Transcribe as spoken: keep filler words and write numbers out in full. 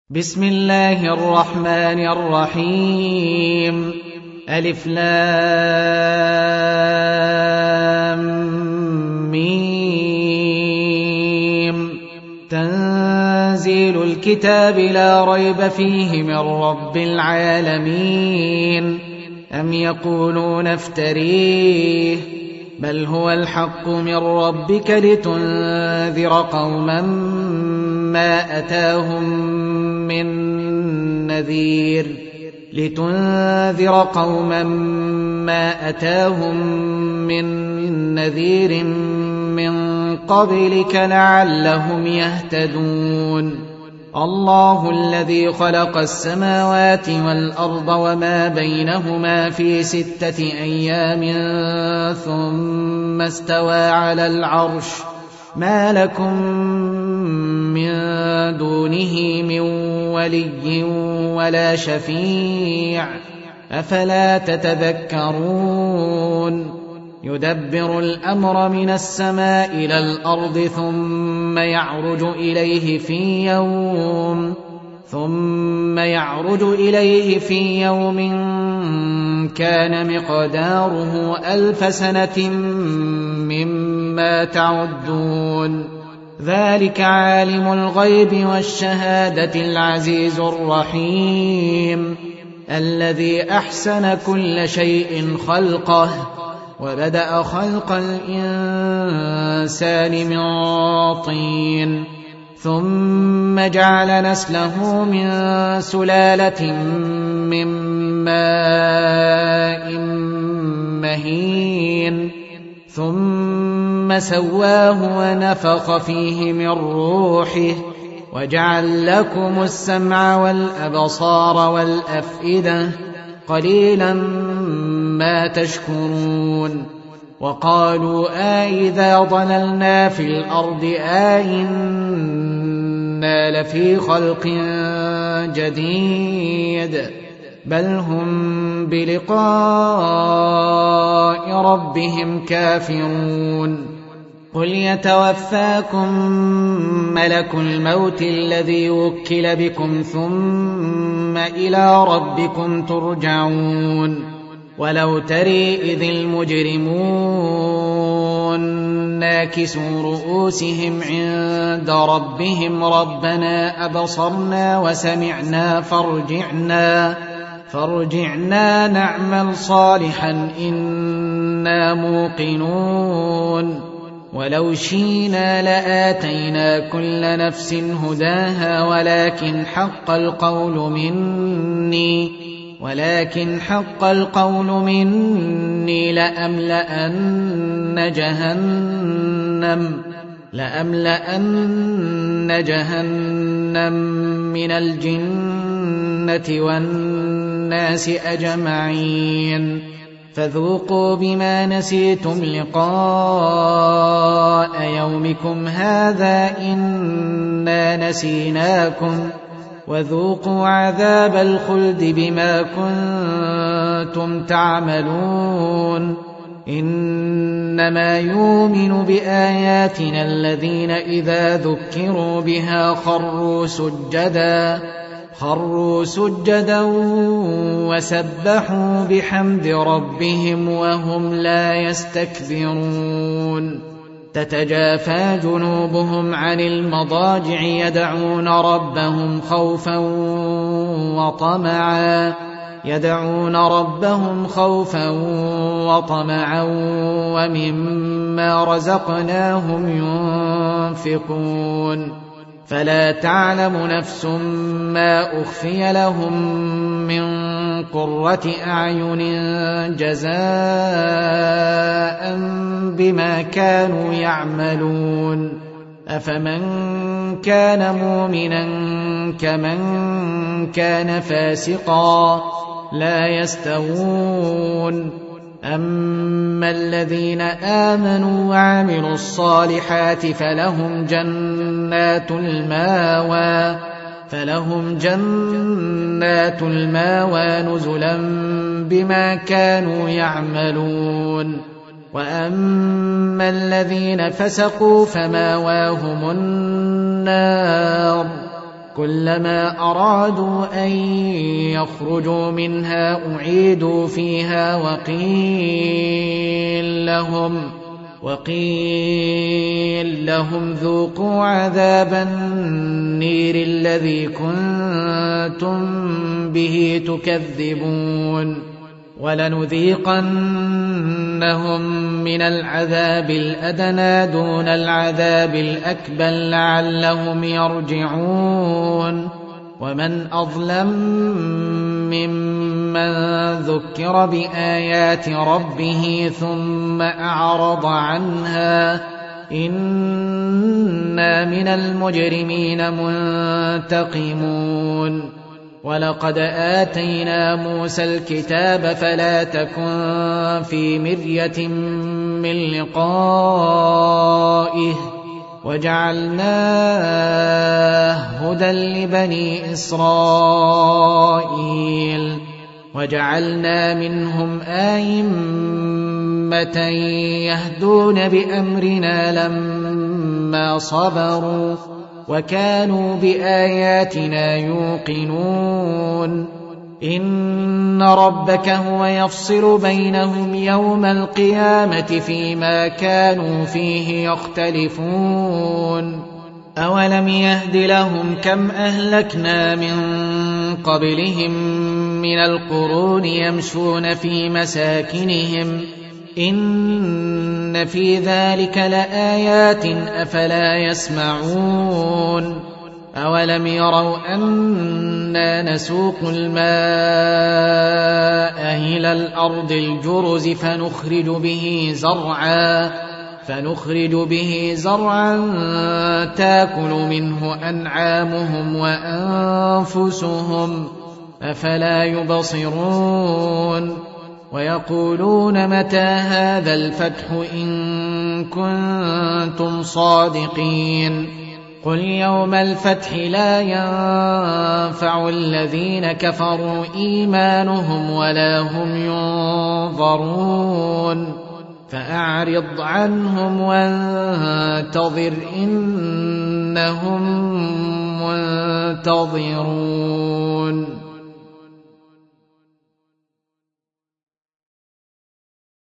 بسم الله الرحمن الرحيم. ألف لام ميم. تنزيل الكتاب لا ريب فيه من رب العالمين. أم يقولون افتريه بل هو الحق من ربك لتنذر قوما ما أتاهم من نذير لتنذر قوما ما أتاهم من نذير من قبلك لعلهم يهتدون. الله الذي خلق السماوات والأرض وما بينهما في ستة أيام ثم استوى على العرش ما لكم من دونه من ولي ولا شفيع أفلا تتذكرون. يدبر الأمر من السماء إلى الأرض ثم يعرج إليه في يوم ثم يعرج إليه في يوم كان مقداره ألف سنة مما تعدون. ذلك عالم الغيب والشهادة العزيز الرحيم الذي أحسن كل شيء خلقه وبدأ خلق الإنسان من طين ثم جعل نسله من سلالة من ماء مهين ثم سواه ونفخ فيه من روحه وجعل لكم السمع والأبصار والأفئدة قليلا ما تشكرون. وقالوا آئذا ضللنا في الأرض آئنا لفي خلق جديد بل هم بلقاء ربهم كافرون. قل يتوفاكم ملك الموت الذي وكل بكم ثم إلى ربكم ترجعون. ولو تري إذ المجرمون ناكسوا رؤوسهم عند ربهم ربنا أبصرنا وسمعنا فارجعنا فارجعنا نعمل صالحا إنا موقنون. ولو شئنا لآتينا كل نفس هداها ولكن حق القول مني ولكن حق القول مني لأملأن جهنم لأملأن جهنم من الجنة والناس أجمعين. فذوقوا بما نسيتم لقاء يومكم هذا إنا نسيناكم وذوقوا عذاب الخلد بما كنتم تعملون. إنما يؤمن بآياتنا الذين إذا ذكروا بها خروا سجدا خروا سجدا وسبحوا بحمد ربهم وهم لا يستكبرون. تتجافى جنوبهم عن المضاجع يدعون ربهم خوفا وطمعا يدعون ربهم خوفا وطمعا ومما رزقناهم ينفقون. فلا تعلم نفس ما أخفي لهم من قرة أعين جزاء بما كانوا يعملون. أفمن كان مؤمنا كمن كان فاسقا لا يستوون. أما الذين آمنوا وعملوا الصالحات فلهم جنات الماوى فلهم جنات الماوى نزلا بما كانوا يعملون. وأما الذين فسقوا فماواهم النار كلما أرادوا أن يخرجوا منها أعيدوا فيها وقيل لهم وقيل لهم ذوقوا عذاب النير الذي كنتم به تكذبون ولنذيقنهم من العذاب الأدنى دون العذاب الأكبر لعلهم يرجعون ومن أظلم ممن ذكر بآيات ربه ثم أعرض عنها إنا من المجرمين منتقمون ولقد آتينا موسى الكتاب فلا تكن في مرية من لقائه وجعلناه هدى لبني إسرائيل وجعلنا منهم أئمة يهدون بأمرنا لما صبروا وكانوا بآياتنا يوقنون إن ربك هو يفصل بينهم يوم القيامة فيما كانوا فيه يختلفون أولم يهد لهم كم أهلكنا من قبلهم من القرون يمشون في مساكنهم إن في ذلك لآيات أفلا يسمعون أولم يروا أنا نسوق الماء إلى الأرض الجرز فنخرج به زرعا فنخرج به زرعا تاكل منه أنعامهم وأنفسهم أفلا يبصرون ويقولون متى هذا الفتح إن كنتم صادقين قل يوم الفتح لا ينفع الذين كفروا إيمانهم ولا هم ينظرون فأعرض عنهم وانتظر إنهم منتظرون